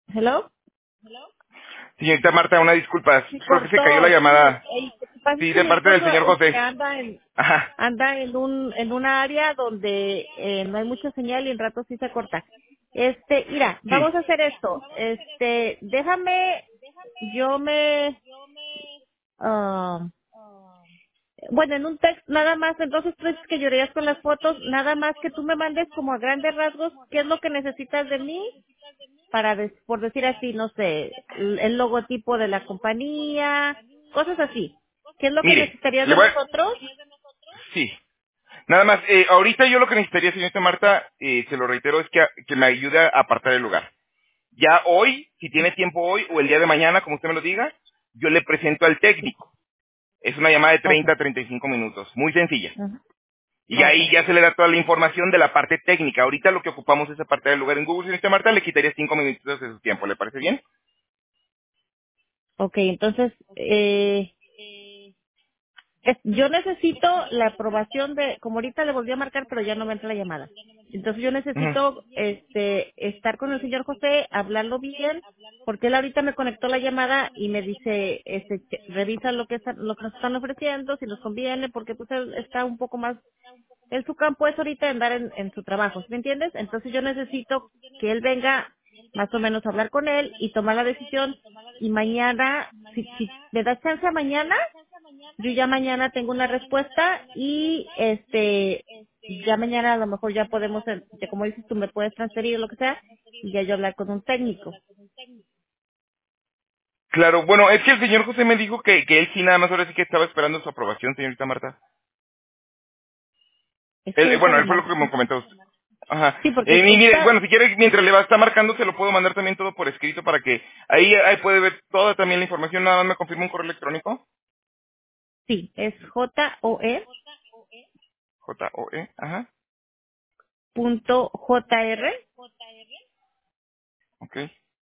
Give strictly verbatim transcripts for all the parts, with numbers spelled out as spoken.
Hello. Señorita Marta, una disculpa, Se creo que se cayó la cortó, sí. llamada. El- Lo que pasa es Sí, que de mi parte del esposo señor este, José. anda en Ajá, anda en un en una área donde eh, no hay mucha señal y en rato sí se corta. Este, mira, sí. vamos a hacer esto. Este, déjame, yo me, ah, bueno, en un texto nada más. Entonces tú dices que llorarías con las fotos, nada más que tú me mandes como a grandes rasgos qué es lo que necesitas de mí para, des- por decir así, no sé, el, el logotipo de la compañía, cosas así. ¿Qué es lo que Mire, necesitarías le de voy a... nosotros? Sí. Nada más, eh, ahorita yo lo que necesitaría, señorita Marta, eh, se lo reitero, es que, que me ayude a apartar el lugar. Ya hoy, si tiene tiempo hoy o el día de mañana, como usted me lo diga, yo le presento al técnico. Es una llamada de Okay. treinta a treinta y cinco minutos, muy sencilla. Ajá. Y ahí Okay. ya se le da toda la información de la parte técnica. Ahorita lo que ocupamos es apartar el lugar en Google, señorita Marta, le quitaría cinco minutos de su tiempo, ¿le parece bien? Okay, entonces, eh, es- yo necesito la aprobación de, como ahorita le volví a marcar, pero ya no me entra la llamada. Entonces yo Ujú. necesito, este, estar con el señor José, hablarlo bien, porque él ahorita me conectó la llamada y me dice, este, che- revisa lo que está- lo que nos están ofreciendo, si nos conviene, porque pues él está un poco más, él su campo es ahorita andar en, en su trabajo, ¿sí ¿me entiendes? Entonces yo necesito que él venga más o menos a hablar con él y tomar la decisión y mañana, si, si me das chance mañana, yo ya mañana tengo una respuesta y este ya mañana a lo mejor ya podemos, eh, ya como dices tú, me puedes transferir o lo que sea y ya yo hablar con un técnico. Claro, bueno, es que el señor José me dijo que, que él sí nada más ahora sí que estaba esperando su aprobación, señorita Marta. Es que Él, eh, ahorita bueno, me él fue lo marca. que me comentó usted. Ajá. Sí, porque Eh, y mire, está, bueno, si quiere, mientras le va a estar marcando, se lo puedo mandar también todo por escrito para que ahí, ahí puede ver toda también la información. Nada más me confirma un correo electrónico. sí, es J O E J-O-E, ajá, punto J R ok,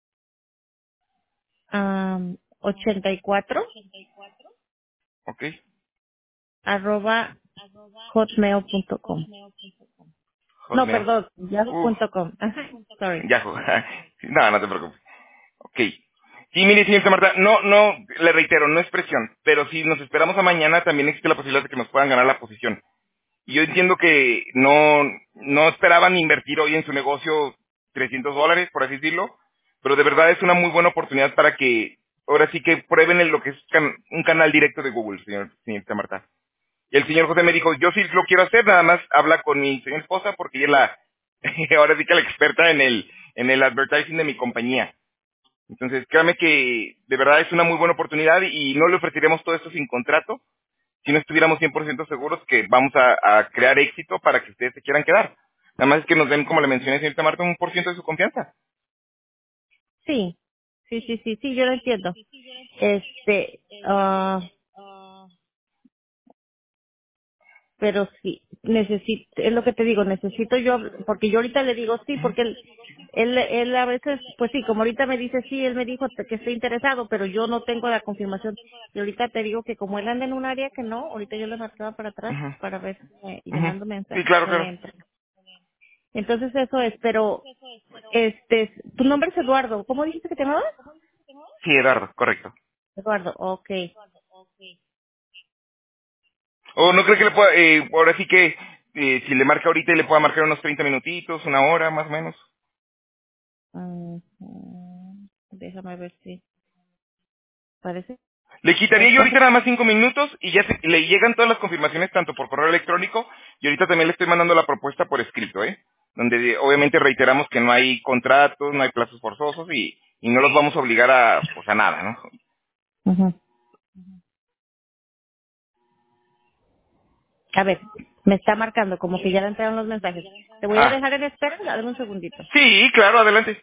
um, ochenta y cuatro ok. arroba hotmail punto com. No, Hotmail. perdón, Uf, yahoo.com. Ajá, sorry. Yahoo. No, no te preocupes. Ok. Sí, mire, señorita Marta, no, no, le reitero, no es presión, pero si nos esperamos a mañana, también existe la posibilidad de que nos puedan ganar la posición. Y yo entiendo que no, no esperaban invertir hoy en su negocio trescientos dólares, por así decirlo, pero de verdad es una muy buena oportunidad para que ahora sí que prueben en lo que es can- un canal directo de Google, señor, señorita Marta. Y el señor José me dijo, yo sí lo quiero hacer, nada más habla con mi señora esposa porque ella es la, ahora sí que la experta en el, en el advertising de mi compañía. Entonces, créame que de verdad es una muy buena oportunidad y no le ofreceremos todo esto sin contrato si no estuviéramos cien por ciento seguros que vamos a, a crear éxito para que ustedes se quieran quedar. Nada más es que nos den, como le mencioné, señorita Marta, un por ciento de su confianza. Sí, sí, sí, sí, sí, yo lo entiendo. Este, ah pero sí, necesito, es lo que te digo, necesito yo, porque yo ahorita le digo sí, porque él, él, él a veces, pues sí, como ahorita me dice sí, él me dijo que estoy interesado, pero yo no tengo la confirmación. Y ahorita te digo que como él anda en un área que no, ahorita yo le marcaba para atrás Ujú, para ver si me- ujú. llenando Sí, mensajes, claro, no le claro. entra. Entonces eso es, pero, este, tu nombre es Eduardo, ¿cómo dijiste que te llamabas? Sí, Eduardo, correcto. Eduardo, okay. O no creo que le pueda, eh, ahora sí que eh, si le marca ahorita le pueda marcar unos treinta minutitos, una hora más o menos. Mm, mm, déjame ver si parece. Le ¿O quitaría yo ahorita cuánto? nada más cinco minutos y ya se- le llegan todas las confirmaciones tanto por correo electrónico y ahorita también le estoy mandando la propuesta por escrito, ¿eh? Donde eh, obviamente reiteramos que no hay contratos, no hay plazos forzosos y, y no los vamos a obligar a, pues a nada, ¿no? Ujú. A ver, me está marcando como que ya le entraron los mensajes. Te voy a Ah, dejar en espera, dame un segundito. sí, claro, adelante.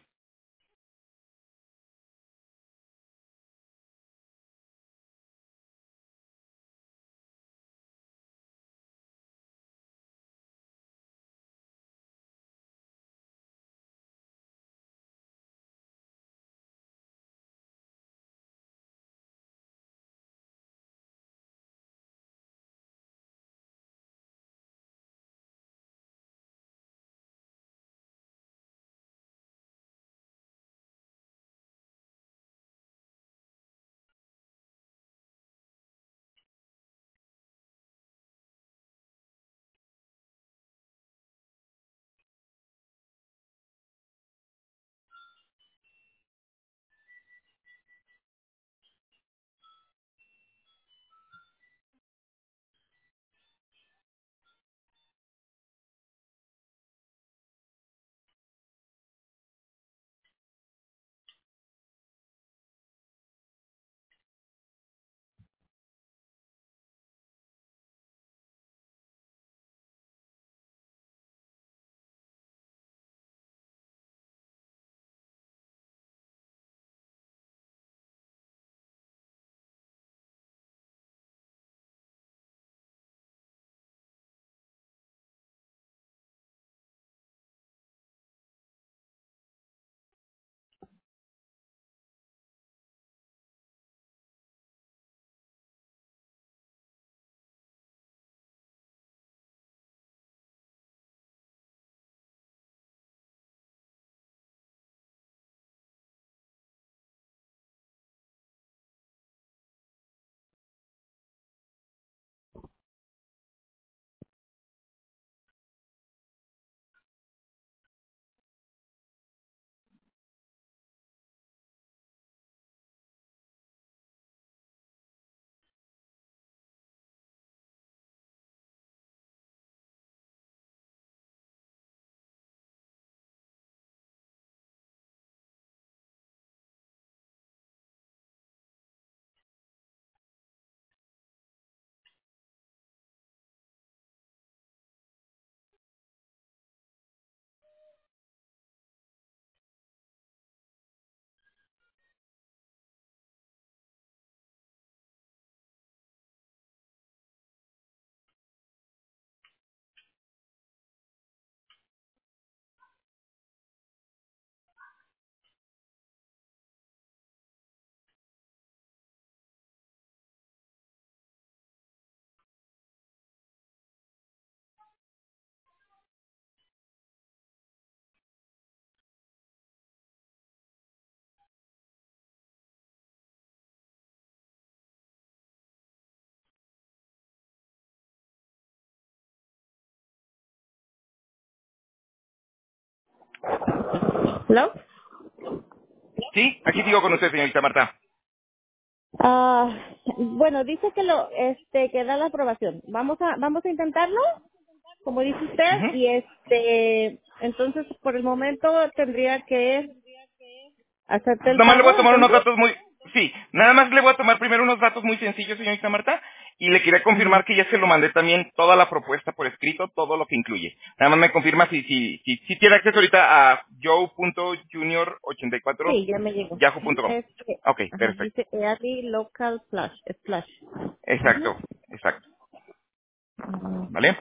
¿Hello? Sí, aquí sigo con usted, señorita Marta. Ah, bueno, dice que lo, este, que da la aprobación. Vamos a, vamos a intentarlo, como dice usted, Ujú. y este, entonces por el momento tendría que hacerte el Nomás le voy pago, a tomar unos entonces. datos muy... Sí, nada más le voy a tomar primero unos datos muy sencillos, señorita Marta, y le quería Ujú. confirmar que ya se lo mandé también toda la propuesta por escrito, todo lo que incluye. Nada más me confirma si si si, si tiene acceso ahorita a joe punto junior ochenta y cuatro Sí, ya me llegó. yahoo punto com. Este, Ok, ajá, perfecto. dice Early Local Splash, Splash. Ujú. Exacto, exacto. Ujú. ¿Vale?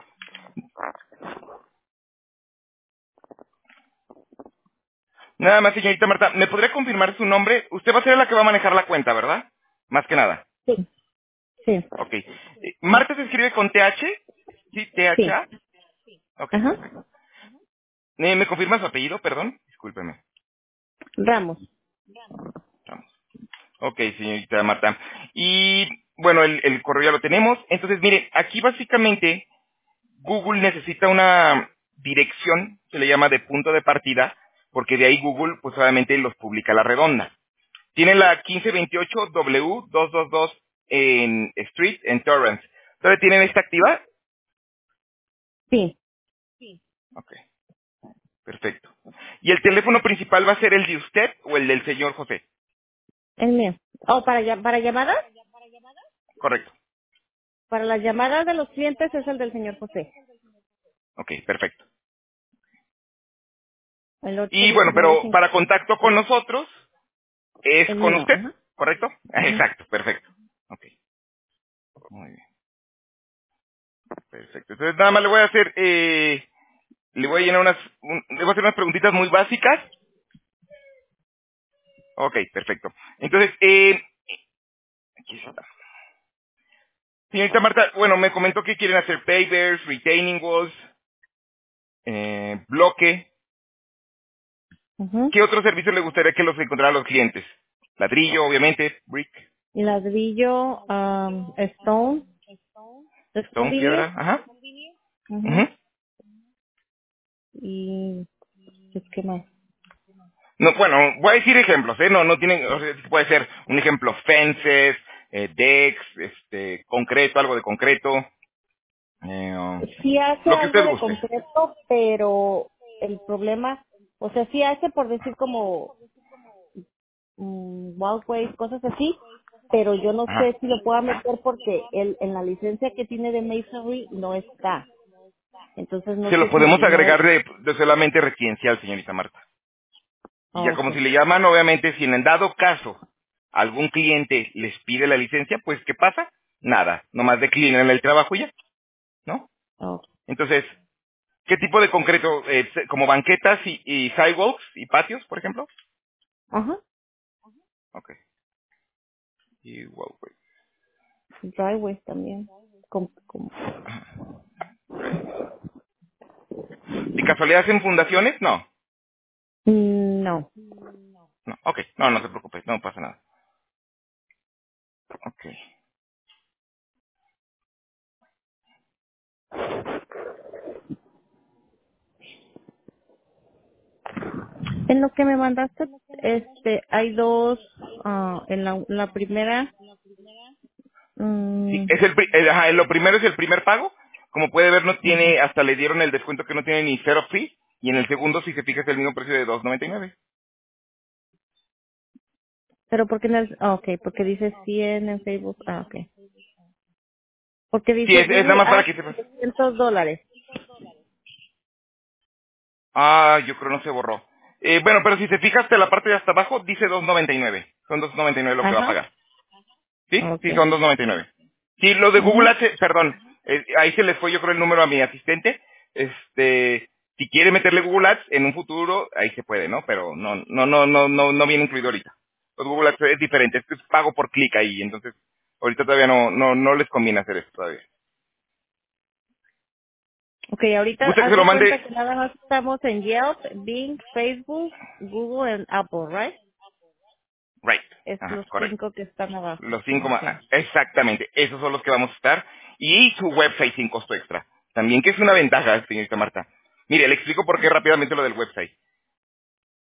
Nada más, señorita Marta, ¿me podría confirmar su nombre? Usted va a ser la que va a manejar la cuenta, ¿verdad? Más que nada. Sí, sí, Ok. Eh, Marta se escribe con T H. Sí, T H sí. A. Ok, perfecto. Ajá. Eh, ¿Me confirma su apellido? Perdón. Discúlpeme. Ramos. Vamos. Ok, señorita Marta. Y bueno, el, el correo ya lo tenemos. Entonces, mire, aquí básicamente Google necesita una dirección, se le llama de punto de partida, porque de ahí Google, pues obviamente los publica a la redonda. Tiene la quince veintiocho W doscientos veintidós en Street, en Torrance. ¿Todavía tienen esta activa? Sí, Ok, perfecto. ¿Y el teléfono principal va a ser el de usted o el del señor José? el mío. Oh, para, llam- para llamadas. Correcto. Para las llamadas de los clientes es el del señor José. Ok, perfecto. El ocho Y bueno, diecinueve pero cinco. para contacto con nosotros es El con mío, usted, ajá. ¿correcto? Ujú. Exacto, perfecto. Ok, muy bien, perfecto. Entonces nada más le voy a hacer, eh, le voy a llenar unas, un- le voy a hacer unas preguntitas muy básicas. Ok, perfecto. Entonces, eh, aquí está. Señorita Marta, bueno, me comentó que quieren hacer pavers, retaining walls, eh, bloque. Ujú. ¿Qué otro servicio le gustaría que los encontraran los clientes? Ladrillo, obviamente, brick, Ladrillo, um, Stone, Stone stone, Veneer. piedra, ajá. Ujú. Ujú. Y pues, ¿qué más? No, bueno, voy a decir ejemplos, ¿eh? No, no tienen, o sea, puede ser un ejemplo, fences, eh, decks, este, concreto, algo de concreto, eh, um, Sí hace lo que algo usted de guste. concreto, pero el problema, o sea, sí hace por decir como mm, walkways, cosas así, pero yo no Ajá. sé si lo pueda meter porque él en la licencia que tiene de Masonry no está. Entonces no Se lo sé si podemos no. agregar de, de solamente residencial, señorita Marta. Y Ah, ya como si okay, le llaman, obviamente, si en el dado caso algún cliente les pide la licencia, pues ¿qué pasa? Nada, nomás declinan el trabajo y ya, ¿no? okay. Entonces, ¿qué tipo de concreto? Eh, se- ¿Como banquetas y, y sidewalks y patios, por ejemplo? Ajá, Ok. Y walkway. driveways también. Com- com- Right. ¿De casualidad hacen fundaciones? No. Mm, no. No. Ok. No, no se preocupe. No pasa nada. Ok. En lo que me mandaste, este, hay dos, ah, en la, la primera, Sí, mm, es el, pri- eh, ajá, lo primero es el primer pago. Como puede ver, no ujú. tiene, hasta le dieron el descuento que no tiene ni cero fee. Y en el segundo, si se fija, es el mismo precio de dos noventa y nueve. Pero porque en el, ah, okay, porque dice cien en Facebook, ah, okay. Porque Sí, dice es, es nada Google más para Ads que sepas. trescientos dólares. Ah, yo creo no se borró. Eh, bueno, pero si se fija hasta la parte de hasta abajo, dice dos noventa y nueve. Son dos noventa y nueve lo que va a Ajá. pagar. ¿Sí? Sí, Okay. son dos noventa y nueve. Sí, lo de Google Mhm. Ads, perdón, eh, ahí se les fue yo creo el número a mi asistente. Este, si quiere meterle Google Ads en un futuro, ahí se puede, ¿no? Pero no, no, no, no, no, no viene incluido ahorita. Pues Google Ads es diferente, es que es pago por clic ahí, entonces ahorita todavía no, no, no les conviene hacer eso todavía. Okay, ahorita ¿Gusta que haz se lo de mande? cuenta que nada más estamos en Yelp, Bing, Facebook, Google y Apple, right? Right. Es Ajá, los correcto. cinco que están abajo. Los cinco más, Okay. exactamente, esos son los que vamos a estar. Y su website sin costo extra. También que es una ventaja, señorita Marta. Mire, le explico por qué rápidamente lo del website.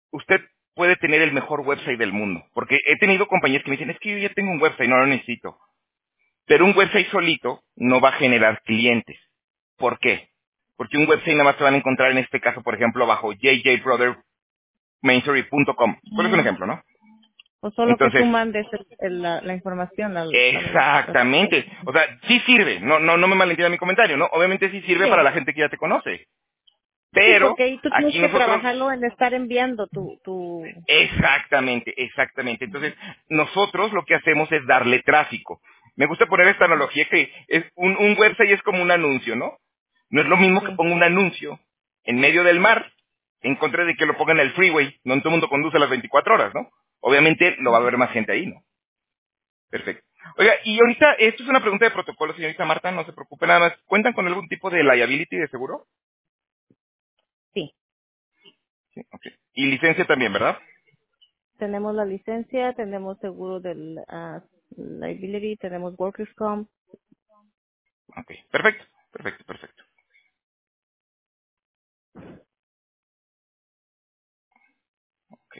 usted puede tener el mejor website del mundo. Porque he tenido compañías que me dicen, es que yo ya tengo un website, no lo necesito. Pero un website solito no va a generar clientes. ¿Por qué? Porque un website nada más se van a encontrar en este caso, por ejemplo, bajo j j brother mainstory punto com. Solo es un Mm. ejemplo, ¿no? O solo que tú Entonces, mandes el- el- la, la información. La, la, la- exactamente. O sea, sí sirve. No, no, no me malentienda mi comentario, ¿no? Obviamente sí sirve para sí. la gente que ya te conoce. Sí, Pero porque ahí tú tienes aquí que nosotros, trabajarlo en estar enviando tu... tu... exactamente, exactamente. Entonces, nosotros lo que hacemos es darle tráfico. Me gusta poner esta analogía que es un, un website es como un anuncio, ¿no? No es lo mismo que Sí. ponga un anuncio en medio del mar en contra de que lo ponga en el freeway. No todo el mundo conduce las veinticuatro horas, ¿no? Obviamente lo va a ver más gente ahí, ¿no? Perfecto. Oiga, y ahorita, esto es una pregunta de protocolo, señorita Marta, no se preocupe nada más. ¿Cuentan con algún tipo de liability de seguro? Sí. Sí, ok. Y licencia también, ¿verdad? Tenemos la licencia, tenemos seguro del ah, liability, tenemos workers' comp. Ok, perfecto, perfecto, perfecto. Ok.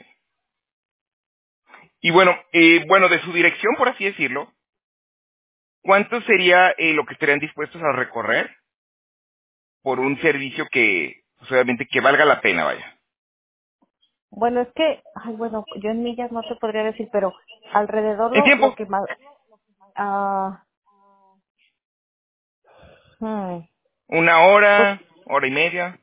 Y bueno, eh, bueno, de su dirección, por así decirlo, ¿cuánto sería eh, lo que estarían dispuestos a recorrer por un servicio que, pues, obviamente, que valga la pena, vaya? Bueno, es que, ay, bueno, yo en millas no te podría decir, pero alrededor ¿En lo, lo tiempo? que más... ah hmm, ¿Una pues hora, hora y media?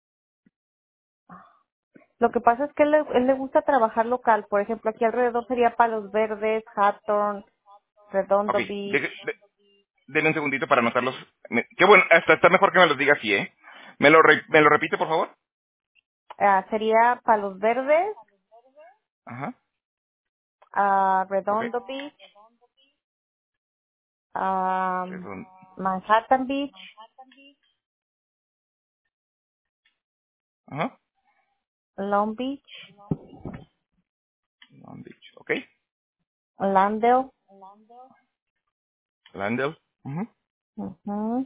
lo que pasa es que él le, él le gusta trabajar local. Por ejemplo, aquí alrededor sería Palos Verdes, Hawthorne, Ok, Redondo de, Beach. de- denme un segundito para anotarlos. Me- qué bueno, hasta está mejor que me los diga así, ¿eh? ¿Me lo, re- ¿Me lo repite, por favor? Ah, sería Palos Verdes, Ajá, ah, ok. Redondo Beach, ah, Redon- Manhattan Beach, Ajá, Long Beach, Long Beach, ok. Landale. Landell, ujú, Ujú.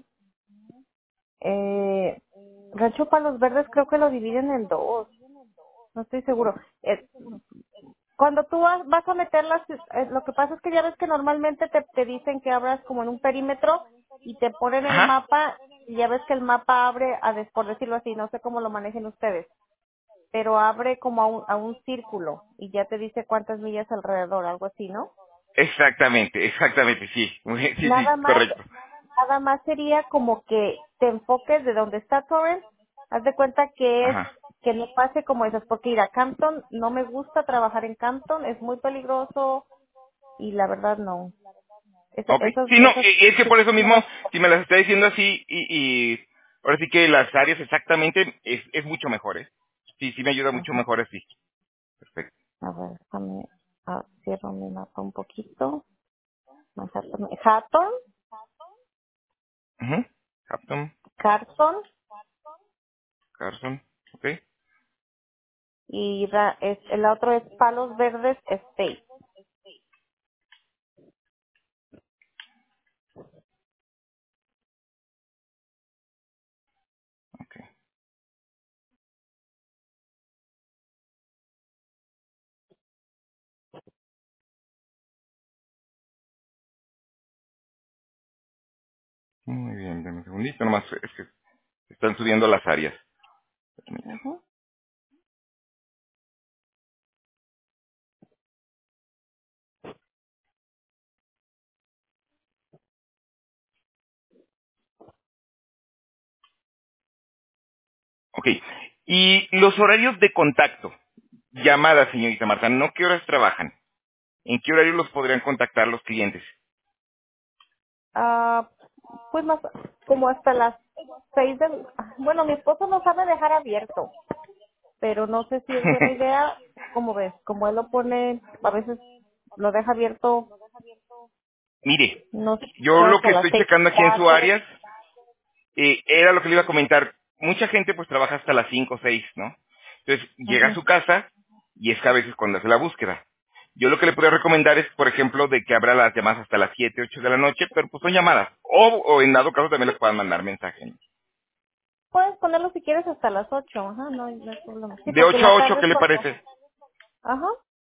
eh, Rancho Palos Verdes creo que lo dividen en dos, no estoy seguro. Eh, cuando tú vas, vas a meterlas, eh, lo que pasa es que ya ves que normalmente te, te dicen que abras como en un perímetro y te ponen el ajá, mapa y ya ves que el mapa abre, a des- por decirlo así, no sé cómo lo manejen ustedes, pero abre como a un, a un círculo y ya te dice cuántas millas alrededor, algo así, ¿no? exactamente, exactamente, sí, muy bien, sí, sí, Nada más, correcto. nada más sería como que te enfoques de donde está Torrent, haz de cuenta que es, Ajá, que no pase como esas, porque ir a Campton, no me gusta trabajar en Campton, es muy peligroso y la verdad no. Esa- ok. esas, Sí, no, esas, y- y es que por eso no mismo, las- si me las está diciendo así, y, y ahora sí que las áreas exactamente, es, es mucho mejor, ¿eh? Sí, sí me ayuda mucho Ajá. mejor así. Perfecto. A ver, déjame, ah, cierro mi mapa un poquito. Manhattan, Hatton, Ujú. Captain, Carson Carson, ok, y Ra- es, el otro es Palos Verdes State. ok. Muy bien, dame un segundito, nomás es que están subiendo las áreas. Permítame. Ujú. Ok, y los horarios de contacto, llamadas, señorita Marta, ¿no qué horas trabajan? ¿En qué horario los podrían contactar los clientes? Ah, pues más, como hasta las seis del... Bueno, mi esposo no sabe dejar abierto, pero no sé si es buena idea. Como ves, como él lo pone, a veces lo deja abierto, Mire, no sé, yo lo hasta que las estoy seis checando aquí en su cuatro. área, eh, era lo que le iba a comentar. Mucha gente pues trabaja hasta las cinco o seis, ¿no? Entonces llega a Ujú. su casa y es que a veces cuando hace la búsqueda. Yo lo que le podría recomendar es, por ejemplo, de que abra las llamadas hasta las siete, ocho de la noche, pero pues son llamadas. O, o en dado caso también les puedan mandar mensaje, ¿no? Puedes ponerlo si quieres hasta las ocho, ajá, no, hay- no hay problema. Sí, De porque en ocho a la ocho, tarde ¿qué es le cuando, parece? Ajá.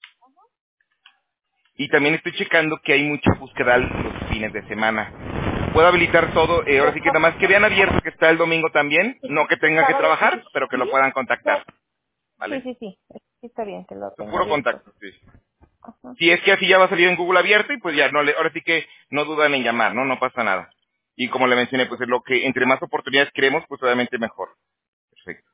Y también estoy checando que hay mucha búsqueda los fines de semana. Puedo habilitar todo, eh, ahora sí que nada más que vean abierto que está el domingo también, no que tengan que Sábado. trabajar, pero que lo puedan contactar, Sí, ¿vale? sí, sí. Sí, está bien que lo Es tenga puro abierto. contacto, sí. Ajá. Si es que así ya va a salir en Google abierto y pues ya, no le, ahora sí que no dudan en llamar, ¿no? No pasa nada. Y como le mencioné, pues es lo que entre más oportunidades creemos, pues obviamente mejor. Perfecto.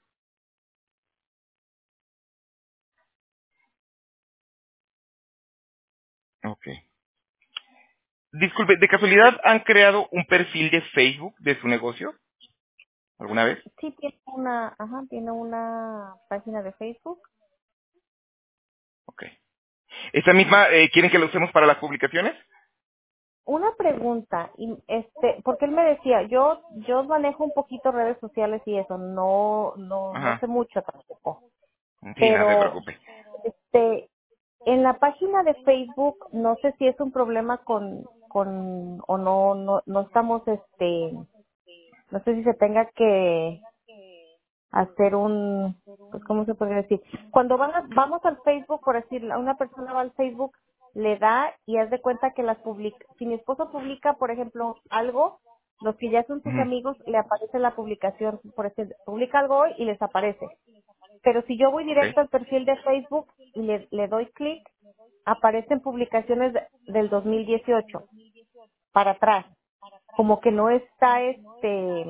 Ok. Disculpe, ¿de casualidad han creado un perfil de Facebook de su negocio alguna vez? Sí, tiene una, ajá, tiene una página de Facebook. Ok. ¿Esa misma eh, quieren que la usemos para las publicaciones? Una pregunta, y este, porque él me decía, yo, yo manejo un poquito redes sociales y eso, no, no, no Ajá. sé mucho tampoco, Sí, nada se pero, preocupe. este, en la página de Facebook, no sé si es un problema con, con, o no, no, no estamos, este, no sé si se tenga que hacer un, pues, ¿cómo se puede decir? Cuando van a- vamos al Facebook, por decir, una persona va al Facebook, le da y haz de cuenta que las publica. Si mi esposo publica, por ejemplo, algo, los que ya son sus Ujú. amigos, le aparece la publicación, por decir, publica algo hoy y les aparece. Pero si yo voy Ok. directo al perfil de Facebook y le, le doy clic, aparecen publicaciones de- del dos mil dieciocho para atrás. Como que no está este,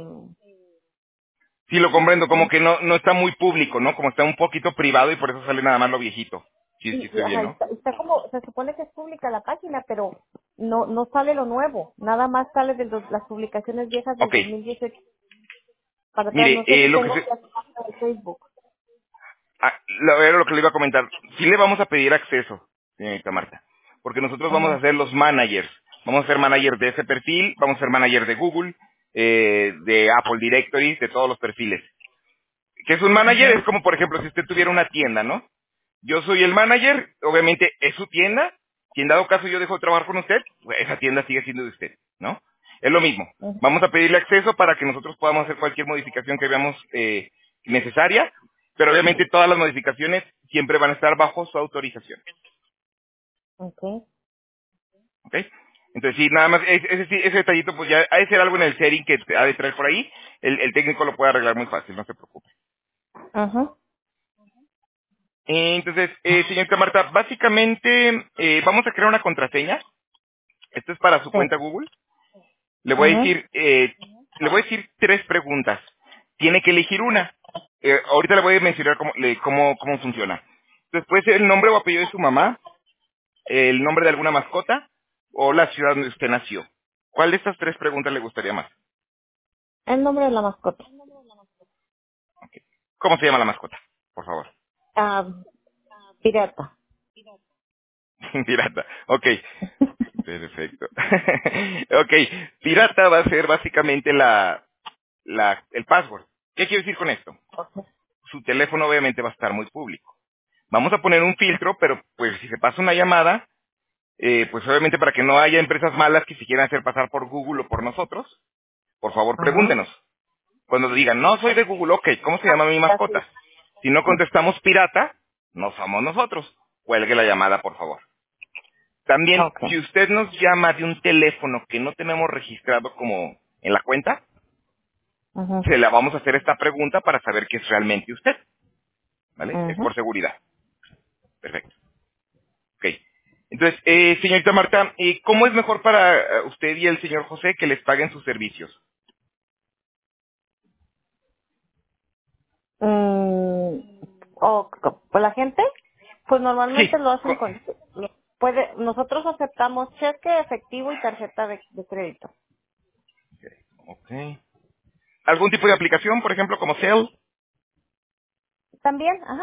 Sí, lo comprendo, como que no, no está muy público, ¿no? Como está un poquito privado y por eso sale nada más lo viejito. Sí, sí, y, y, estoy bien, ajá, ¿no? está, está como, se supone que es pública la página, pero no no sale lo nuevo, nada más sale de los- las publicaciones viejas del Ok. dos mil dieciocho para atrás, Mire, no sé eh, si lo que tengo se, que hacer en Facebook. ah, lo, era lo que le iba a comentar. Sí le vamos a pedir acceso, señorita Marta, porque nosotros vamos a Ajá, ser los managers. Vamos a ser managers de ese perfil, vamos a ser managers de Google, eh, de Apple Directory, de todos los perfiles. ¿Qué es un manager? Es ajá, como, por ejemplo, si usted tuviera una tienda, ¿no? Yo soy el manager, obviamente es su tienda. Si en dado caso yo dejo de trabajar con usted, pues esa tienda sigue siendo de usted, ¿no? Es lo mismo. ajá. Vamos a pedirle acceso para que nosotros podamos hacer cualquier modificación que veamos eh, necesaria, pero obviamente todas las modificaciones siempre van a estar bajo su autorización, Okay. ¿ok? Entonces, sí, nada más, ese, ese, sí, ese detallito, pues ya ha de ser algo en el setting que ha de traer por ahí. El, el técnico lo puede arreglar muy fácil, no se preocupe. Ajá, Eh, Entonces, eh, señorita Marta, básicamente eh, vamos a crear una contraseña. Esto es para su sí, cuenta Google. Le voy a ajá, decir, eh, le voy a decir tres preguntas. Tiene que elegir una. Eh, ahorita le voy a mencionar cómo, le- cómo, cómo funciona. Después el nombre o apellido de su mamá, el nombre de alguna mascota o la ciudad donde usted nació. ¿Cuál de estas tres preguntas le gustaría más? el nombre de la mascota. ¿Cómo se llama la mascota? Por favor. Ah, pirata. Pirata. Ok. Perfecto. Ok. Pirata va a ser básicamente la, la, el password. ¿Qué quiero decir con esto? Okay. Su teléfono obviamente va a estar muy público. Vamos a poner un filtro, pero pues si se pasa una llamada, eh, pues obviamente para que no haya empresas malas que se quieran hacer pasar por Google o por nosotros, por favor Ajá. pregúntenos. Cuando digan, no soy de Google, ok, ¿cómo se llama mi Así. mascota? Si no contestamos pirata, no somos nosotros. Cuelgue la llamada, por favor. También, Okay. si usted nos llama de un teléfono que no tenemos registrado como en la cuenta, Ajá, se la vamos a hacer esta pregunta para saber que es realmente usted, ¿vale? Es ajá. por seguridad. Perfecto. Ok. Entonces, eh, señorita Marta, eh, ¿cómo es mejor para eh, usted y el señor José que les paguen sus servicios? Mm, o co- pues la gente, pues Sí. normalmente lo hacen co- con, puede, nosotros aceptamos cheque, efectivo y tarjeta de, de crédito. Ok. ¿Algún tipo de aplicación, por ejemplo, como Cell? También, ajá.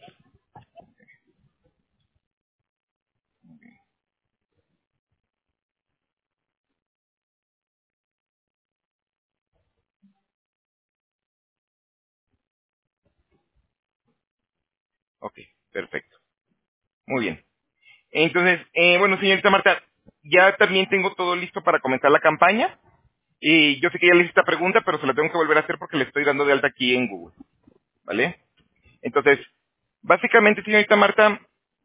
Ok, perfecto. Muy bien. Entonces, eh, bueno, señorita Marta, ya también tengo todo listo para comenzar la campaña. Y yo sé que ya le hice esta pregunta, pero se la tengo que volver a hacer porque le estoy dando de alta aquí en Google. ¿Vale? Entonces, básicamente, señorita Marta,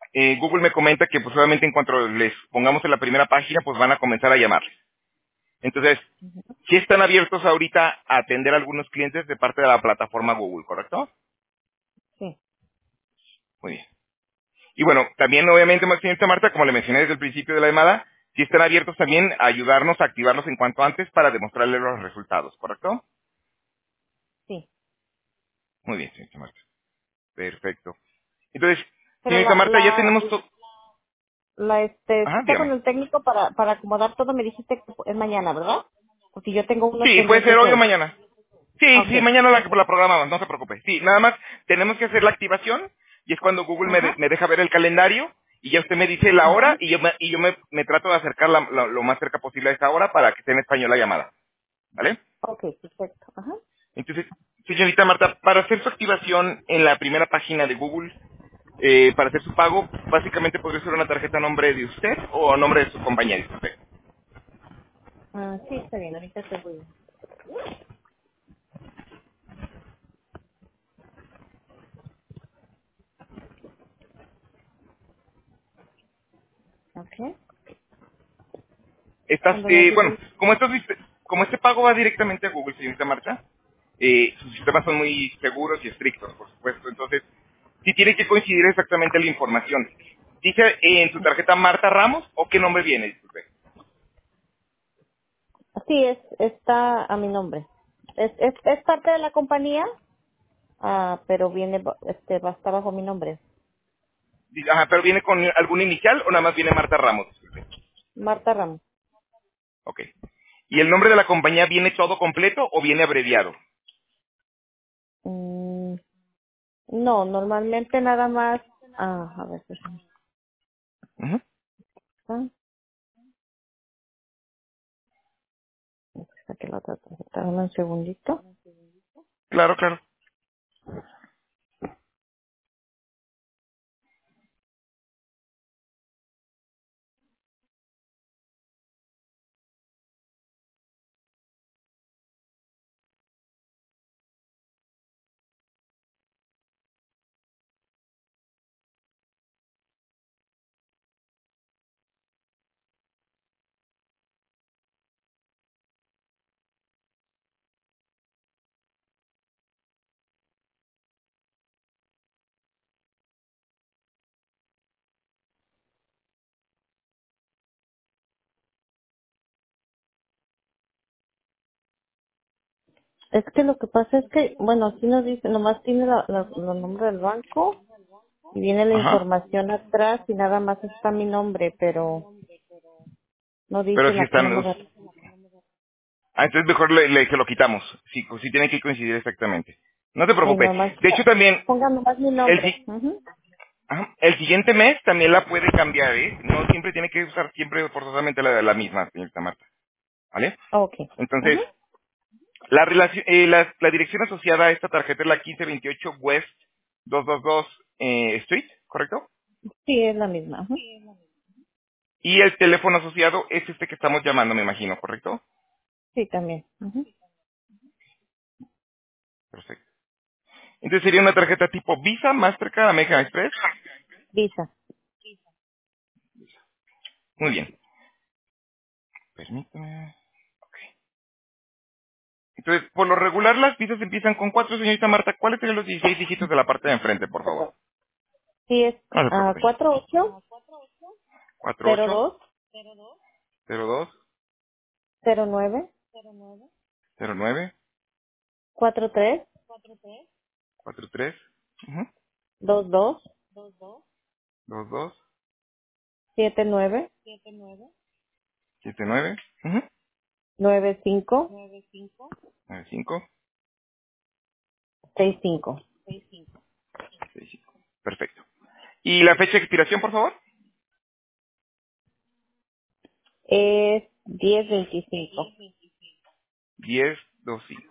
eh, Google me comenta que pues obviamente en cuanto les pongamos en la primera página, pues van a comenzar a llamarles. Entonces, sí están abiertos ahorita a atender a algunos clientes de parte de la plataforma Google, ¿correcto? Sí. Muy bien. Y bueno, también obviamente, señorita Marta, como le mencioné desde el principio de la llamada, sí están abiertos también a ayudarnos a activarlos en cuanto antes para demostrarles los resultados, ¿correcto? Sí. Muy bien, señorita Marta. Perfecto. Entonces, Pero señorita la, Marta, ya la, tenemos todo. la, este, Ajá, cita con dígame. el técnico para, para acomodar todo me dijiste que es mañana, ¿verdad? Porque yo tengo unos Sí, puede ser pendientes hoy o hoy. mañana. Sí, sí, Okay. mañana la, la programamos, no se preocupe. Sí, nada más tenemos que hacer la activación y es cuando Google me, de- Ajá. me deja ver el calendario y ya usted me dice la hora Ajá. y yo me, y yo me, me trato de acercar la- la- lo más cerca posible a esa hora para que esté en español la llamada. ¿Vale? Okay, perfecto. Ajá. Entonces, señorita Marta, para hacer su activación en la primera página de Google, eh, para hacer su pago, básicamente podría ser una tarjeta a nombre de usted o a nombre de su compañía, disculpe. Ah, sí, está bien, ahorita te voy. Okay. Estás, Cuando me eh, bueno, dices, como, estos, sist- como este pago va directamente a Google, señorita Marta, eh, sus sistemas son muy seguros y estrictos, por supuesto. Entonces, sí tiene que coincidir exactamente la información. ¿Dice eh, en su tarjeta Marta Ramos o qué nombre viene? Disculpe. sí, es, está a mi nombre. Es, es, es parte de la compañía, ah, pero viene, ba- este, va a estar bajo mi nombre. Dice, ajá, pero viene con algún inicial o nada más viene Marta Ramos. Disculpe. Marta Ramos. Ok. ¿Y el nombre de la compañía viene todo completo o viene abreviado? Mm, no, normalmente nada más, ah, a ver, déjame, Ujú. ah, saqué la otra tarjeta, dame un segundito. Claro, claro. Es que lo que pasa es que, bueno, aquí nos dice, nomás tiene la, la, los nombres del banco y viene la Ajá. información atrás y nada más está mi nombre, pero no Pero dice si la que están número. los... Ah, entonces mejor le, le- se lo quitamos. Sí, pues sí tiene que coincidir exactamente. No te Sí, preocupes. nomás, De hecho también, ponga nomás mi el, nombre. si- Ujú. ajá, el siguiente mes también la puede cambiar, ¿eh? No siempre tiene que usar siempre forzosamente la, la misma, señorita Marta. ¿Vale? Okay. Entonces, Ujú. la, relación, eh, la, la dirección asociada a esta tarjeta es la quince veintiocho West doscientos veintidós eh, Street, ¿correcto? Sí, es la misma. Ujú. Y el teléfono asociado es este que estamos llamando, me imagino, ¿correcto? Sí, también. Ujú. Perfecto. Entonces sería una tarjeta tipo Visa, Mastercard, American Express. Visa. Muy bien. Permítame. Entonces, por lo regular las pizzas empiezan con cuatro, señorita Marta. ¿Cuáles serían los dieciséis dígitos de la parte de enfrente, por favor? Perdón. Sí, es No se ah, preocupe. cuatro ocho Cuatro cero ocho dos cero dos cero nueve cero nueve cuatro tres cuatro tres dos dos dos dos siete nueve siete nueve nueve cinco nueve cinco seis cinco. seis cinco. Perfecto. ¿Y la fecha de expiración, por favor? Es diez veinticinco. diez dos cinco.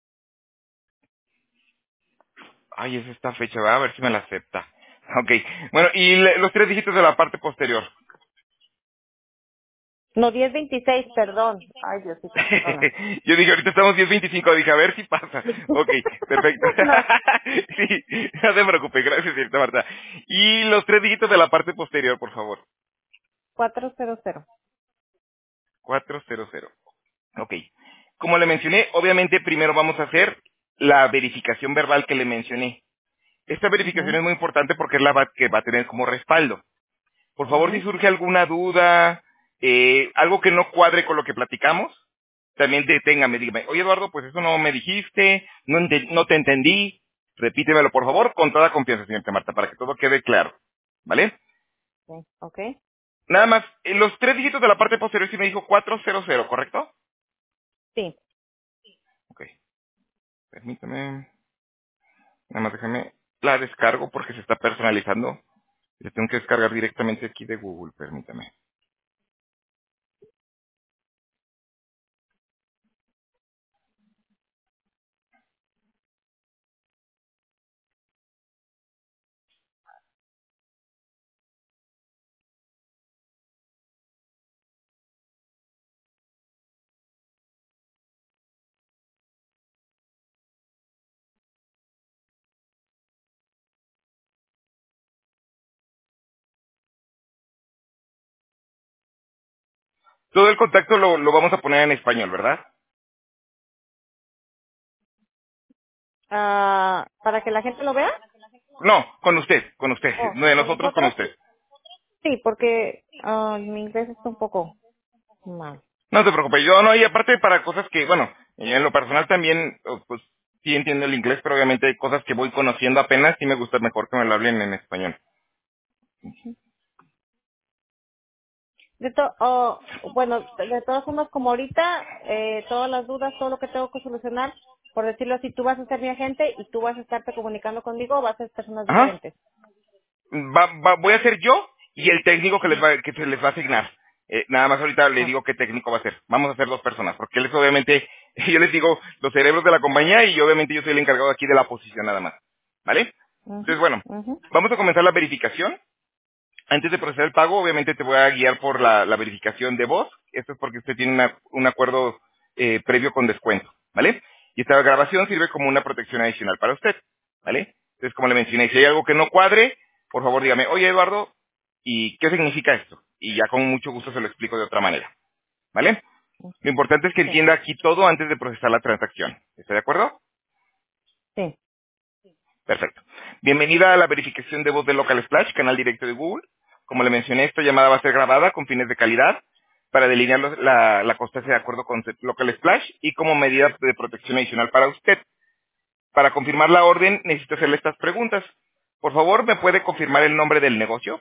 Ay, es esta fecha, ¿verdad? A ver si me la acepta. Ok. Bueno, y le- los tres dígitos de la parte posterior. No, diez veintiséis, perdón. Ay, Diosito, perdona. Yo dije, ahorita estamos diez veinticinco, dije, a ver si pasa. Ok, perfecto. No, Sí, no se preocupe, gracias, señorita Marta. Y los tres dígitos de la parte posterior, por favor. cuatrocientos. Cuatrocientos. Ok. Como le mencioné, obviamente primero vamos a hacer la verificación verbal que le mencioné. Esta verificación Mhm, es muy importante porque es la va- que va a tener como respaldo. Por favor, si mhm. surge alguna duda, eh, algo que no cuadre con lo que platicamos, también deténgame, dígame, oye Eduardo, pues eso no me dijiste, no, ente- no te entendí, repítemelo por favor, con toda confianza, señorita Marta, para que todo quede claro, ¿vale? Sí, okay. Nada más, en los tres dígitos de la parte posterior sí me dijo cuatrocientos, ¿correcto? Sí. Ok, permítame, nada más déjame, la descargo porque se está personalizando, la tengo que descargar directamente aquí de Google, permítame. Todo el contacto lo, lo vamos a poner en español, ¿verdad? Ah, ¿para que la gente lo vea? No, con usted, con usted. Oh, No de ¿con nosotros, con nosotros? usted. Sí, porque ah, mi inglés está un poco mal. No se preocupe, yo no, y aparte para cosas que, bueno, en lo personal también, oh, pues sí entiendo el inglés, pero obviamente hay cosas que voy conociendo apenas y me gusta mejor que me lo hablen en español. De to oh, bueno, de todas formas, como ahorita, eh, todas las dudas, todo lo que tengo que solucionar, por decirlo así, tú vas a ser mi agente y tú vas a estarte comunicando conmigo o vas a ser personas Ajá. diferentes. Va, va- voy a ser yo y el técnico que, les va, que se les va a asignar. Eh, nada más ahorita le Ah, digo qué técnico va a ser. Vamos a ser dos personas, porque él es obviamente, yo les digo, los cerebros de la compañía y obviamente yo soy el encargado aquí de la posición nada más. ¿Vale? ujú, Entonces, bueno, ujú, vamos a comenzar la verificación. Antes de procesar el pago, obviamente te voy a guiar por la, la verificación de voz. Esto es porque usted tiene una- un acuerdo eh, previo con descuento, ¿vale? Y esta grabación sirve como una protección adicional para usted, ¿vale? Entonces, como le mencioné, si hay algo que no cuadre, por favor dígame, oye Eduardo, ¿y qué significa esto? Y ya con mucho gusto se lo explico de otra manera, ¿vale? Lo importante es que sí, entienda aquí todo antes de procesar la transacción. ¿Está de acuerdo? sí, Perfecto. Bienvenida a la verificación de voz de Local Splash, canal directo de Google. Como le mencioné, esta llamada va a ser grabada con fines de calidad para delinear los- la, la constancia de acuerdo con Local Splash y como medida de protección adicional para usted. Para confirmar la orden, necesito hacerle estas preguntas. Por favor, ¿me puede confirmar el nombre del negocio?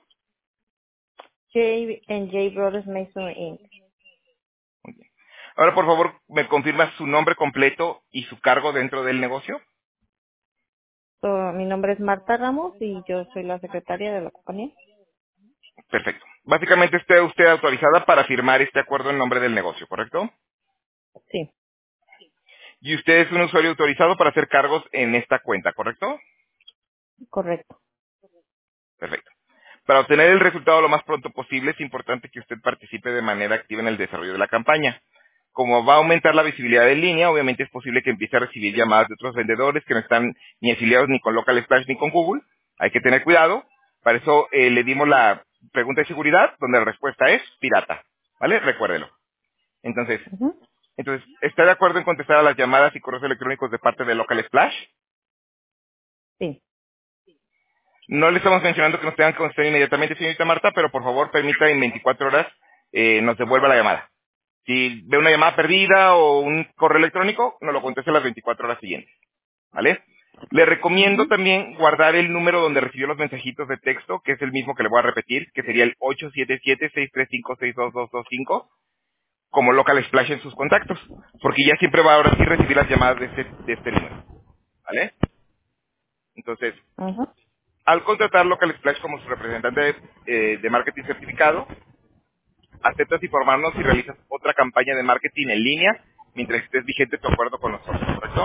J and J Brothers Mason inc. Ahora, por favor, ¿me confirma su nombre completo y su cargo dentro del negocio? So, mi nombre es Marta Ramos y yo soy la secretaria de la compañía. Perfecto. Básicamente está usted autorizada para firmar este acuerdo en nombre del negocio, ¿correcto? Sí, Y usted es un usuario autorizado para hacer cargos en esta cuenta, ¿correcto? correcto. Perfecto. Para obtener el resultado lo más pronto posible es importante que usted participe de manera activa en el desarrollo de la campaña. Como va a aumentar la visibilidad en línea, obviamente es posible que empiece a recibir llamadas de otros vendedores que no están ni afiliados ni con Local Splash ni con Google. Hay que tener cuidado. Para eso eh, le dimos la pregunta de seguridad, donde la respuesta es pirata. ¿Vale? Recuérdelo. Entonces, Ujú, entonces, ¿está de acuerdo en contestar a las llamadas y correos electrónicos de parte de Local Splash? sí, No le estamos mencionando que nos tengan que contestar inmediatamente, señorita Marta, pero por favor permita en veinticuatro horas eh, nos devuelva la llamada. Si ve una llamada perdida o un correo electrónico, nos lo conteste las veinticuatro horas siguientes, ¿vale? Le recomiendo ujú, también guardar el número donde recibió los mensajitos de texto, que es el mismo que le voy a repetir, que sería el ocho siete siete, seis tres cinco, seis dos dos dos cinco, como local splash en sus contactos, porque ya siempre va a ahora sí recibir las llamadas de este, de este número, ¿vale? Entonces, ujú. al contratar Local Splash como su representante eh, de marketing certificado, aceptas informarnos si realizas otra campaña de marketing en línea mientras estés vigente tu acuerdo con nosotros, ¿correcto?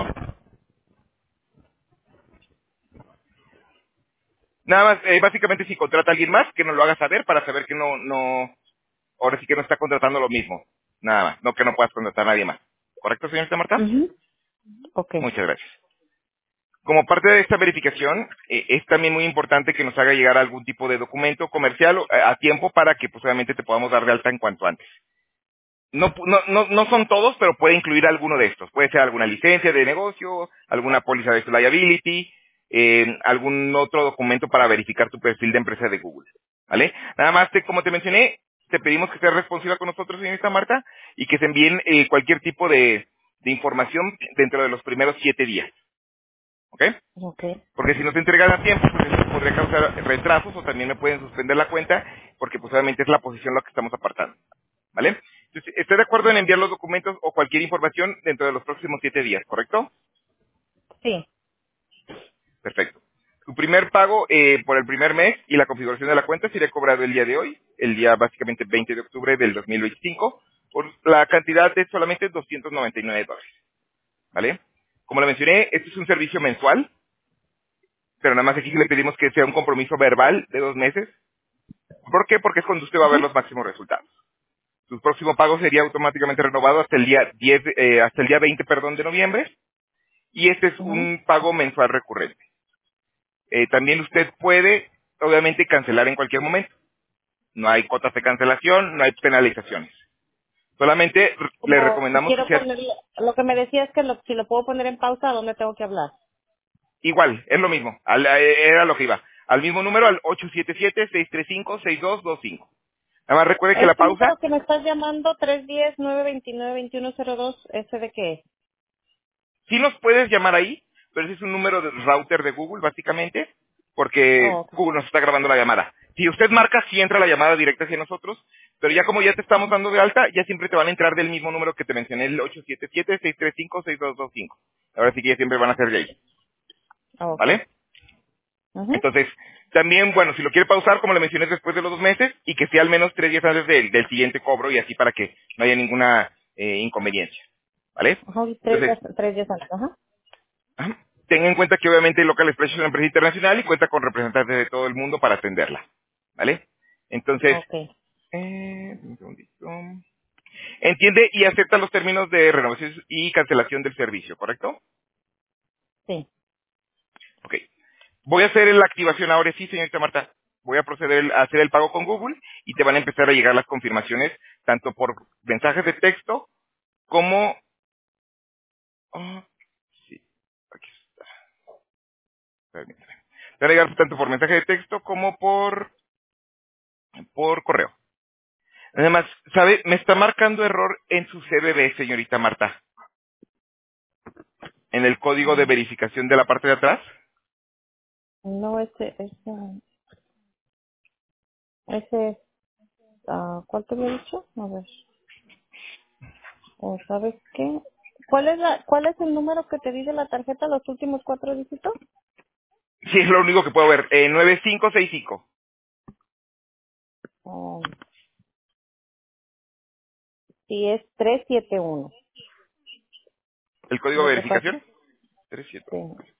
Nada más, eh, básicamente si contrata a alguien más, que nos lo haga saber para saber que no, no, ahora sí que no está contratando lo mismo. Nada más, no que no puedas contratar a nadie más. ¿Correcto, señorita Marta? Mhm. Okay. Muchas gracias. Como parte de esta verificación, eh, es también muy importante que nos haga llegar algún tipo de documento comercial eh, a tiempo para que pues obviamente te podamos dar de alta en cuanto antes. No, pu- no, no, no son todos, pero puede incluir alguno de estos. Puede ser alguna licencia de negocio, alguna póliza de su liability, eh, algún otro documento para verificar tu perfil de empresa de Google. ¿Vale? Nada más, te- como te mencioné, te pedimos que seas responsiva con nosotros, señorita Marta, y que se envíen eh, cualquier tipo de, de información dentro de los primeros siete días. ¿Ok? Okay. Porque si no te entregan a tiempo, pues eso podría causar retrasos o también me pueden suspender la cuenta, porque pues obviamente es la posición la que estamos apartando. ¿Vale? Entonces, estoy de acuerdo en enviar los documentos o cualquier información dentro de los próximos siete días, ¿correcto? Sí. Perfecto. Tu primer pago eh, por el primer mes y la configuración de la cuenta sería cobrado el día de hoy, el día básicamente veinte de octubre del dos mil veinticinco, por la cantidad de solamente doscientos noventa y nueve dólares. ¿Vale? Como le mencioné, este es un servicio mensual, pero nada más aquí le pedimos que sea un compromiso verbal de dos meses. ¿Por qué? Porque es cuando usted va a ver Ujú. los máximos resultados. Su próximo pago sería automáticamente renovado hasta el día diez, eh, hasta el día veinte, perdón, de noviembre, y este es Ujú. un pago mensual recurrente. Eh, también usted puede, obviamente, cancelar en cualquier momento. No hay cotas de cancelación, no hay penalizaciones. Solamente r- le Como si recomendamos que quiero sea ponerlo, lo que me decía es que lo, si lo puedo poner en pausa, ¿a dónde tengo que hablar? igual, es lo mismo, al- eh, era lo que iba. Al mismo número, al ocho siete siete, seis tres cinco, seis dos dos cinco. Nada más recuerde que la Este número pausa. que me estás llamando, tres uno cero, nueve dos nueve, dos uno cero dos, ¿ese de qué es? Sí nos puedes llamar ahí, pero ese es un número de router de Google, básicamente, Oh, porque ok. Google nos está grabando la llamada. Si usted marca, sí entra la llamada directa hacia nosotros, pero ya como ya te estamos dando de alta, ya siempre te van a entrar del mismo número que te mencioné, el ocho siete siete, seis tres cinco, seis dos dos cinco. Ahora sí que ya siempre van a ser de ahí, Ah, ok. ¿vale? Ujú. Entonces, también, bueno, si lo quiere pausar, como le mencioné, después de los dos meses, y que sea al menos tres días antes del, del siguiente cobro, y así para que no haya ninguna eh, inconveniencia, ¿vale? Ajá, y tres Entonces, días, tres días antes, ajá. ajá. Tenga en cuenta que obviamente Local Express es una empresa internacional y cuenta con representantes de todo el mundo para atenderla. ¿Vale? Entonces, Ok, eh, un segundito. Entiende y acepta los términos de renovación y cancelación del servicio, ¿correcto? sí. Ok. Voy a hacer la activación ahora sí, señorita Marta. Voy a proceder a hacer el pago con Google y te van a empezar a llegar las confirmaciones tanto por mensajes de texto como... ah, sí, aquí está. Permítame. Te van a llegar tanto por mensaje de texto como por, por correo. Además, ¿sabe? Me está marcando error en su C B B, señorita Marta. En el código de Mm, verificación de la parte de atrás. No, ese, ese, ese, ah, ¿cuál te había dicho? A ver, ¿o sabes qué? ¿Cuál es la, cuál es el número que te di de la tarjeta, los últimos cuatro dígitos? Sí, es lo único que puedo ver. Eh, nueve cinco seis cinco. Oh, sí, es tres siete uno. ¿El código Lo de que pasa, verificación? tres siete. sí.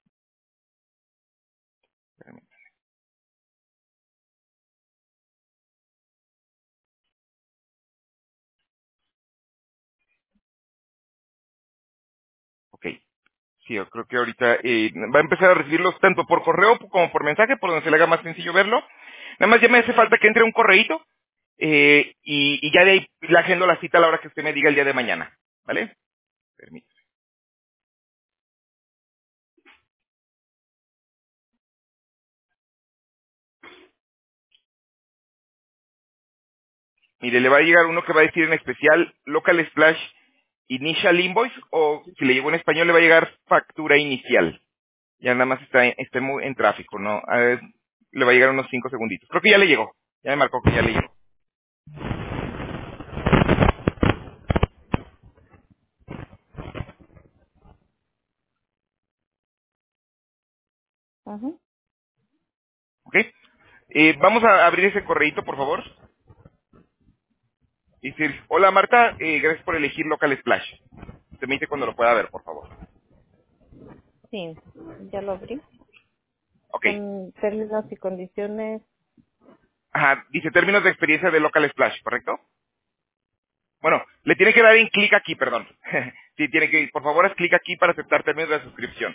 Ok. Sí, yo creo que ahorita eh, va a empezar a recibirlos tanto por correo como por mensaje, por donde se le haga más sencillo verlo. Nada más ya me hace falta que entre un correíto eh, y, y ya de ahí le agendo la cita a la hora que usted me diga el día de mañana. ¿Vale? Permítame. Mire, le va a llegar uno que va a decir en especial Local Splash Initial Invoice o si le llegó en español le va a llegar factura inicial. Ya nada más está en, está muy en tráfico, ¿no? A ver, le va a llegar unos cinco segunditos. Creo que ya le llegó. Ya me marcó que ya le llegó. Ajá. ¿Ok? Eh, vamos a abrir ese correíto, por favor. Y decir, hola Marta, eh, gracias por elegir Local Splash. Se me dice cuando lo pueda ver, por favor. Sí, ya lo abrí. Ok. Son términos y condiciones. Ajá, dice términos de experiencia de Local Splash, ¿correcto? Bueno, le tiene que dar en clic aquí, perdón. Sí, tiene que, por favor, haz clic aquí para aceptar términos de la suscripción.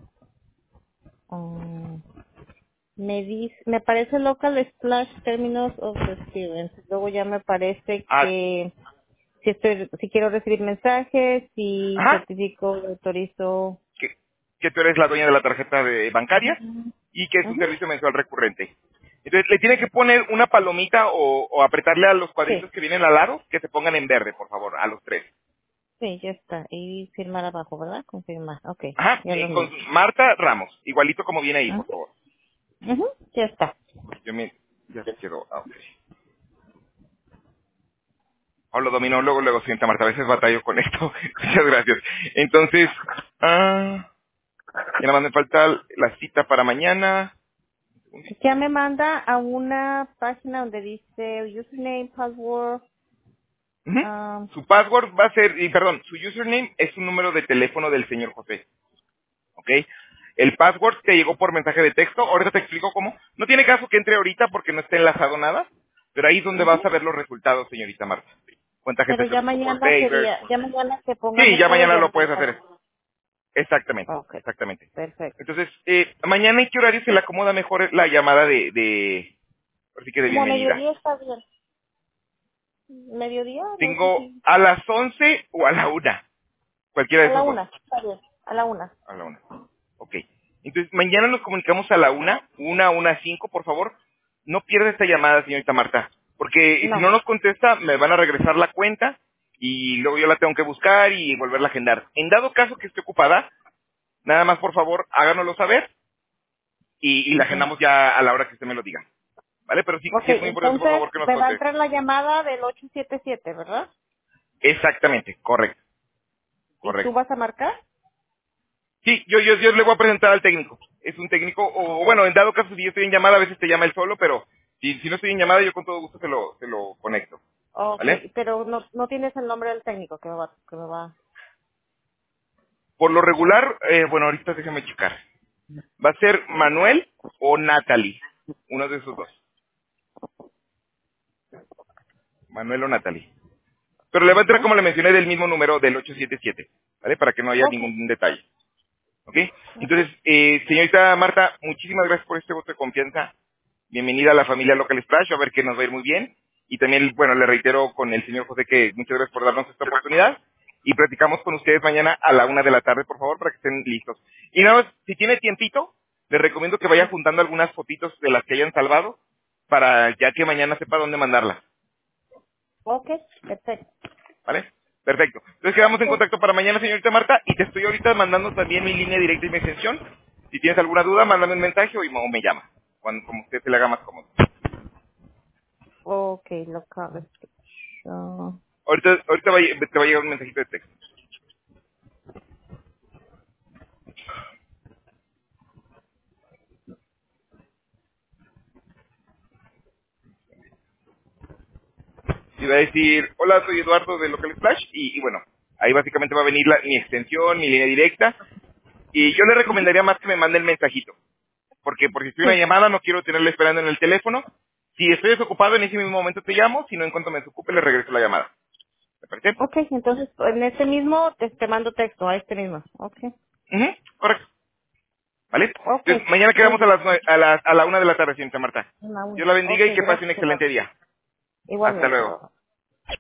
Mm, me dice, me parece local splash terminals of experience. Luego ya me parece Ah, que si estoy, si quiero recibir mensajes, si ajá, certifico, autorizo. que, que tú eres la dueña de la tarjeta de bancaria Ujú, y que es un ujú. servicio mensual recurrente. Entonces, le tiene que poner una palomita o, o apretarle a los Sí, cuadritos que vienen al lado que se pongan en verde, por favor, a los tres. sí, ya está. Y firmar abajo, ¿verdad? Confirmar. Ok, Ajá, ya eh, lo con vi. Marta Ramos, igualito como viene ahí, por Ujú, favor. ujú, ya está. Yo me, ya quiero, ah, ok. O lo dominó luego, luego, sienta Marta, a veces batallo con esto. Muchas gracias. Entonces, ah, ya nada más me falta la cita para mañana. Un Ya segundito. me manda a una página donde dice username, password. Ujú. ah, Su password va a ser, y perdón, su username es un número de teléfono del señor José, ¿ok? El password te llegó por mensaje de texto, ahorita te explico cómo. No tiene caso que entre ahorita porque no esté enlazado nada, pero ahí es donde vas ujú. a ver los resultados, señorita Marta. ¿Cuánta Pero gente se ya ocupó por mañana Favor? sería, ya mañana que Sí, pongamos ya todo, mañana ya lo me puedes dejará. hacer. Exactamente, Ok, exactamente. perfecto. Entonces, eh, mañana en qué horario se le acomoda mejor la llamada de, de, así que de Como a bienvenida. mediodía está bien. Mediodía, no sé Tengo si. a las once o a la una, cualquiera A de la esos dos. una, está bien. A la una. A la una. Ok. Entonces, mañana nos comunicamos a la una, una, una, cinco, por favor. No pierda esta llamada, señorita Marta, porque si No. no nos contesta, me van a regresar la cuenta y luego yo la tengo que buscar y volverla a agendar. En dado caso que esté ocupada, nada más, por favor, háganoslo saber y, y la Ujú. agendamos ya a la hora que usted me lo diga. ¿Vale? Pero sí, Ok, sí es muy importante, por entonces favor, que nos me va a conteste. entrar la llamada del ocho siete siete, ¿verdad? Exactamente, correcto, ¿Y tú correcto. vas a marcar? Sí, yo, yo, yo le voy a presentar al técnico. Es un técnico, o bueno, en dado caso, si yo estoy en llamada, a veces te llama él solo, pero si, si no estoy en llamada, yo con todo gusto se lo, se lo conecto. Ok, ¿Vale? pero no, no tienes el nombre del técnico que me va, que me va. Por lo regular, eh, bueno, ahorita déjame checar. Va a ser Manuel o Natalie. Uno de esos dos. Manuel o Natalie. Pero le va a entrar, Ujú. como le mencioné, del mismo número del ocho siete siete. ¿Vale? Para que no haya Ok. ningún detalle. ¿Ok? Ujú. Entonces, eh, señorita Marta, muchísimas gracias por este voto de confianza. Bienvenida a la familia Local Splash, a ver que nos va a ir muy bien. Y también, bueno, le reitero con el señor José que muchas gracias por darnos esta oportunidad. Y platicamos con ustedes mañana a la una de la tarde, por favor, para que estén listos. Y nada más, si tiene tiempito, les recomiendo que vaya juntando algunas fotitos de las que hayan salvado, para ya que mañana sepa dónde mandarlas. Ok, perfecto. ¿Vale? Perfecto. Entonces quedamos en Ok. contacto para mañana, señorita Marta, y te estoy ahorita mandando también mi línea directa y mi extensión. Si tienes alguna duda, mándame un mensaje o, o me llama, cuando como usted se le haga más cómodo. Ok, local. So, Ahorita, ahorita va a lle- te va a llegar un mensajito de texto. Y va a decir, hola, soy Eduardo de Local Splash, y, y bueno, ahí básicamente va a venir la- mi extensión, mi línea directa, y yo le recomendaría más que me mande el mensajito, porque porque si estoy en una sí. llamada no quiero tenerle esperando en el teléfono. Si estoy desocupado en ese mismo momento te llamo, si no en cuanto me desocupe le regreso la llamada. ¿Me parece? Ok, entonces en este mismo te, te mando texto, a este mismo. Ok. Ujú, correcto. ¿Vale? Ok, Entonces, mañana muy quedamos a bien. las nueve- a las a la una de la tarde, señorita Marta. Una, Dios una. la bendiga Ok, y que pase un gracias, Eduardo. excelente día. Hasta Igualmente, luego. Eduardo.